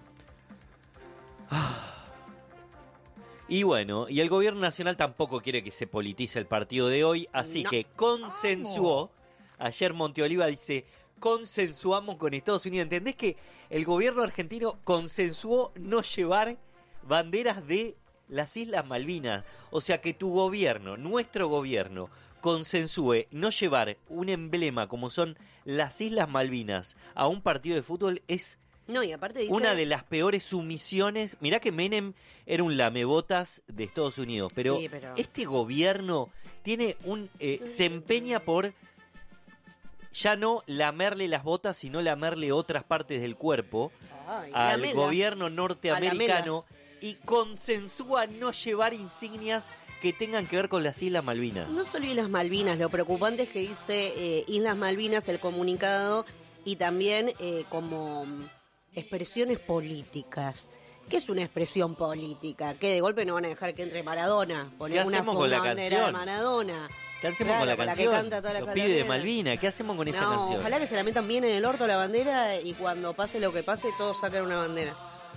Y bueno, y el gobierno nacional tampoco quiere que se politice el partido de hoy, así que consensuó, ayer Monteoliva dice, consensuamos con Estados Unidos. ¿Entendés que el gobierno argentino consensuó no llevar banderas de las Islas Malvinas? O sea que tu gobierno, nuestro gobierno, consensúe no llevar un emblema como son las Islas Malvinas a un partido de fútbol es y aparte dice... una de las peores sumisiones. Mirá que Menem era un lamebotas de Estados Unidos, pero, este gobierno tiene se empeña por ya no lamerle las botas, sino lamerle otras partes del cuerpo al gobierno norteamericano y consensúa no llevar insignias que tengan que ver con las Islas Malvinas. No solo Islas Malvinas, lo preocupante es que dice Islas Malvinas el comunicado y también como expresiones políticas. ¿Qué es una expresión política? ¿Que de golpe no van a dejar que entre Maradona? Poner una bandera de Maradona. ¿Qué hacemos con la canción? Que canta toda Los pibes de Malvinas, ¿qué hacemos con esa canción? Ojalá que se la metan bien en el orto la bandera y cuando pase lo que pase todos sacan una bandera.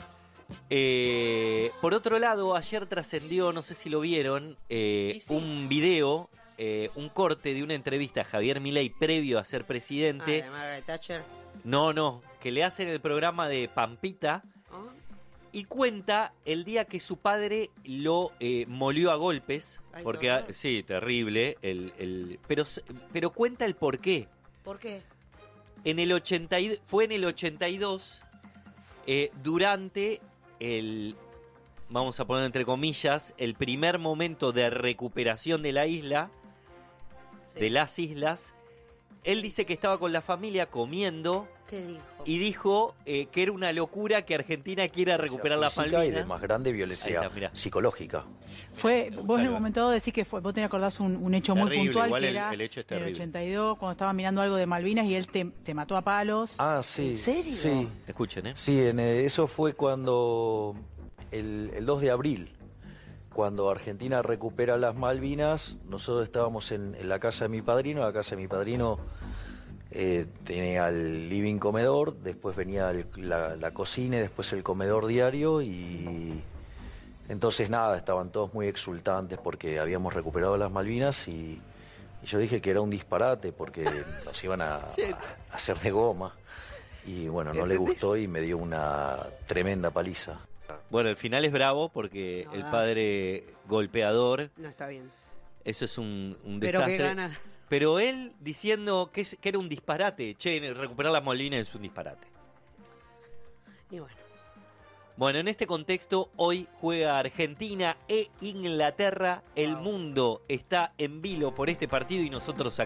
Por otro lado, ayer trascendió, no sé si lo vieron, un video, un corte de una entrevista a Javier Milei previo a ser presidente. ¿De Margaret Thatcher? No, que le hacen el programa de Pampita y cuenta el día que su padre lo molió a golpes. Ay, porque sí, terrible, pero cuenta el por qué. ¿Por qué? Fue en el 82, durante el, vamos a poner entre comillas, el primer momento de recuperación de la isla, de las islas. Él dice que estaba con la familia comiendo. ¿Qué dijo? Y dijo que era una locura que Argentina quiera recuperar la Malvinas. Y de más grande violencia psicológica. Vos en el momento decís que vos te acordás un hecho terrible, muy puntual igual que era el hecho es en el terrible. 82 cuando estaba mirando algo de Malvinas y él te mató a palos. Sí. ¿En serio? Sí. Escuchen, Sí, eso fue cuando el 2 de abril, cuando Argentina recupera las Malvinas. Nosotros estábamos en la casa de mi padrino. La casa de mi padrino tenía el living comedor, después venía la cocina y después el comedor diario, y entonces estaban todos muy exultantes porque habíamos recuperado las Malvinas, y yo dije que era un disparate porque nos iban a hacer de goma, y bueno, no le gustó y me dio una tremenda paliza. Bueno, el final es bravo porque el padre golpeador, no está bien. Eso es un pero desastre. Qué gana. Pero él diciendo que era un disparate. Recuperar las Malvinas es un disparate. Y bueno. Bueno, en este contexto, hoy juega Argentina e Inglaterra. El mundo está en vilo por este partido y nosotros acá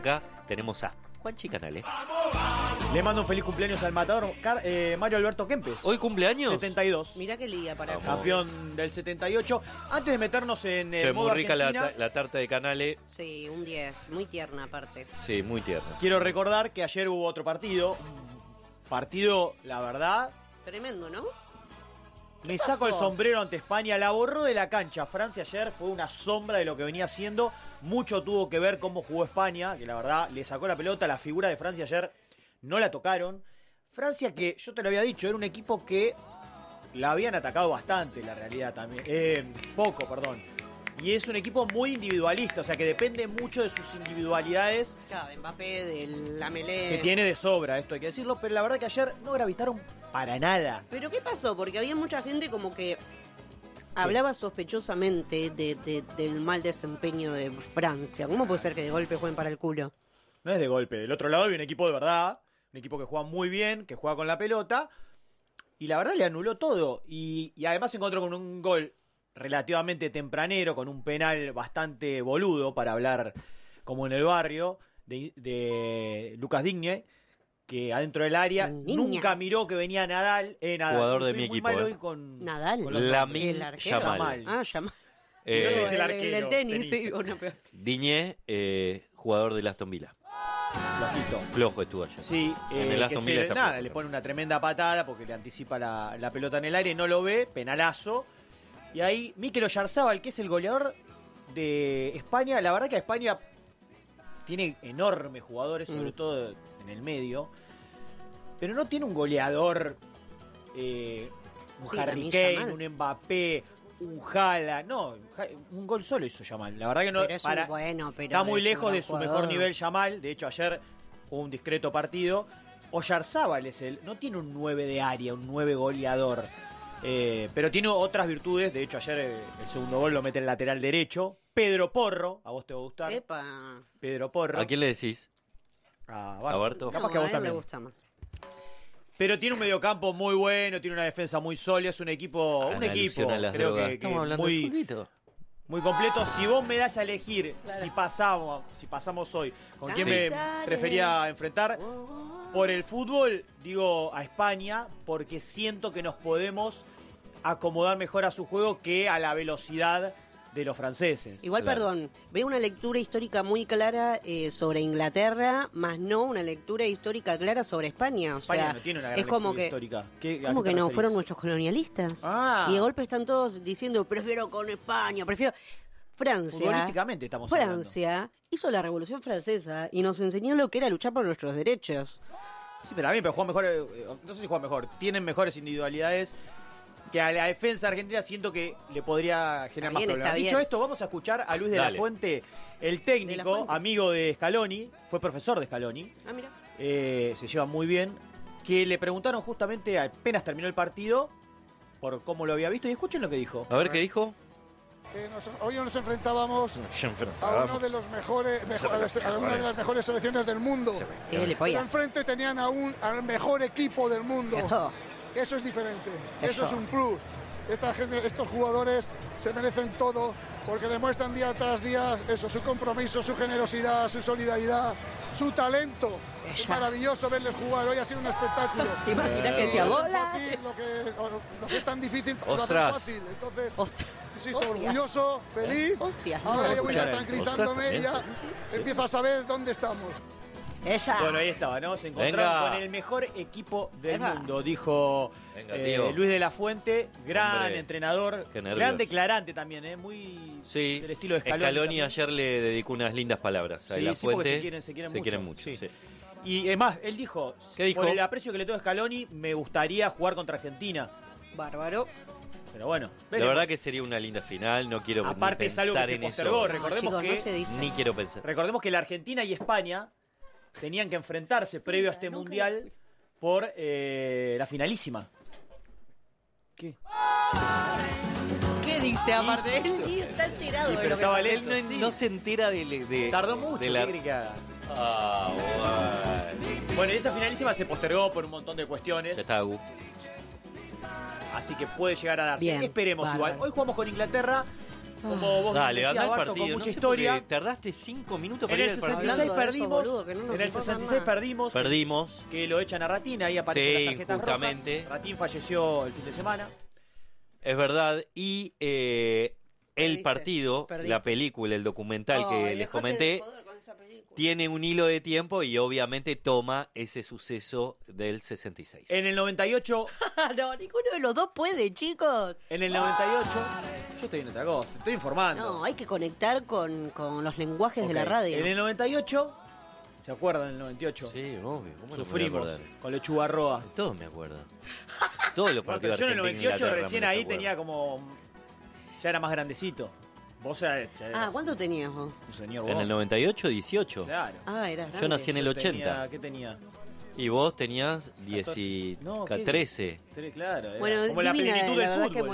tenemos a Juanchi Canales. Le mando un feliz cumpleaños al matador Mario Alberto Kempes. ¿Hoy cumpleaños? 72. Mirá qué liga para campeón del 78. Antes de meternos en el modo muy rica Argentina, la tarta de Canales. Sí, un 10. Muy tierna aparte. Sí, muy tierna. Quiero recordar que ayer hubo otro partido. Partido, la verdad... Tremendo, ¿no? Me saco el sombrero ante España. La borró de la cancha. Francia ayer fue una sombra de lo que venía haciendo. Mucho tuvo que ver cómo jugó España, que la verdad le sacó la pelota. La figura de Francia ayer no la tocaron. Francia, que yo te lo había dicho, era un equipo que la habían atacado bastante, la realidad también. Poco, perdón. Y es un equipo muy individualista, o sea que depende mucho de sus individualidades. Claro, de Mbappé, de Lamelé. Que tiene de sobra, esto hay que decirlo, pero la verdad que ayer no gravitaron para nada. ¿Pero qué pasó? Porque había mucha gente como que hablaba sospechosamente del mal desempeño de Francia. ¿Cómo puede ser que de golpe jueguen para el culo? No es de golpe. Del otro lado hay un equipo de verdad, un equipo que juega muy bien, que juega con la pelota, y la verdad le anuló todo. Y además se encontró con un gol relativamente tempranero, con un penal bastante boludo, para hablar como en el barrio, de Lucas Digne, que adentro del área nunca miró que venía Nadal. Jugador de mi equipo. Con Nadal. Lamin Yamal. Yamal. Es el arquero. El tenis, sí. Digne, jugador del Aston Villa. Flojito. Flojo estuvo ayer. Sí, en el Aston Villa nada, le pone una tremenda patada porque le anticipa la pelota en el aire, no lo ve, penalazo. Y ahí Mikel Oyarzabal, que es el goleador de España, la verdad que España tiene enormes jugadores, sobre todo en el medio, pero no tiene un goleador, un Harry Kane, un Mbappé, un Haaland, no, un gol solo hizo Yamal. La verdad que no, está muy lejos de su mejor nivel Yamal. De hecho ayer hubo un discreto partido. Oyarzabal no tiene un 9 de área, un 9 goleador. Pero tiene otras virtudes. De hecho ayer el segundo gol lo mete en el lateral derecho. Pedro Porro, a vos te va a gustar. Epa. Pedro Porro. ¿A quién le decís? A Barto. Capaz que a vos también. Me gusta más. Pero tiene un mediocampo muy bueno, tiene una defensa muy sólida, es un equipo creo que muy completo. Si vos me das a elegir si pasamos hoy, con quién me prefería enfrentar, por el fútbol digo a España, porque siento que nos podemos acomodar mejor a su juego que a la velocidad de los franceses. Igual, perdón, veo una lectura histórica muy clara sobre Inglaterra, más no una lectura histórica clara sobre España. O España sea, no tiene una gran es como lectura que histórica. ¿Cómo que no? Fueron nuestros colonialistas. Y de golpe están todos diciendo, prefiero con España, prefiero... Francia, futbolísticamente estamos hablando. Hizo la Revolución Francesa y nos enseñó lo que era luchar por nuestros derechos. Sí, pero juegan mejor, no sé si juegan mejor, tienen mejores individualidades que a la defensa argentina. Siento que le podría generar más problemas. Dicho esto, vamos a escuchar a Luis de la Fuente, el técnico, amigo de Scaloni, fue profesor de Scaloni. Mira. Se lleva muy bien. Que le preguntaron justamente apenas terminó el partido por cómo lo había visto, y escuchen lo que dijo. A ver qué dijo. Hoy nos enfrentábamos a uno de los a una de las mejores selecciones del mundo. Pero enfrente tenían al mejor equipo del mundo. Eso es diferente, eso es un plus. Estos jugadores se merecen todo porque demuestran día tras día eso, su compromiso, su generosidad, su solidaridad, su talento. Es maravilloso verles jugar. Hoy ha sido un espectáculo. ¿Te imaginas que sea bola? Lo que es tan difícil lo hacen fácil. Entonces, insisto, orgulloso, feliz. Ahora ya voy a ir tranquilizándome y ya empiezo a saber dónde estamos. Bueno, ahí estaba, ¿no? Se encontraron con el mejor equipo del mundo, dijo Luis de la Fuente, gran entrenador, gran declarante también, muy del estilo de Scaloni. Scaloni ayer le dedicó unas lindas palabras a La Fuente. Se quieren mucho. Sí. Y es más, él dijo, por el aprecio que le tengo a Scaloni, me gustaría jugar contra Argentina. Bárbaro. Pero bueno, veremos. La verdad que sería una linda final, no quiero aparte pensar es algo que se postergó, ni quiero pensar. Recordemos que la Argentina y España tenían que enfrentarse previo a este mundial por la finalísima. ¿Qué? ¿Qué dice aparte? Él está enterado de lo que él no se entera de tardó mucho de la... Bueno, esa finalísima se postergó por un montón de cuestiones. Ya está, así que puede llegar a darse. Bien, esperemos igual. Hoy jugamos con Inglaterra. Como vos Dale, anda decías, el Barto, partido. con mucha No sé historia. por qué tardaste 5 minutos En para ir el al partido. 66 perdimos. Boludo, que no nos En el importa 66 nada. perdimos. Que lo echan a Ratín, ahí aparecen Sí, las tarjetas justamente. rojas. Ratín falleció el fin de semana. Es verdad. Y el partido, Perdiste. la película, el documental que les comenté, tiene un hilo de tiempo y obviamente toma ese suceso del 66. En el 98... No, ninguno de los dos puede, chicos. En el 98... Yo estoy en otra cosa, estoy informando. No, hay que conectar con los lenguajes de la radio. En el 98... ¿Se acuerdan del 98? Sí, obvio. ¿Cómo Sufrimos con Lechuga Roa. Todos me acuerdo. Todos los partidos. Yo en el 98 Argentina, recién me ahí acuerdo. tenía como... Ya era más grandecito. Vos ¿cuánto tenías vos? Un señor En el 98, 18. Claro. Eras Yo nací en el 80. ¿Qué tenía? Y vos tenías 13. Claro. Bueno, como la divina, plenitud la del verdad que fútbol.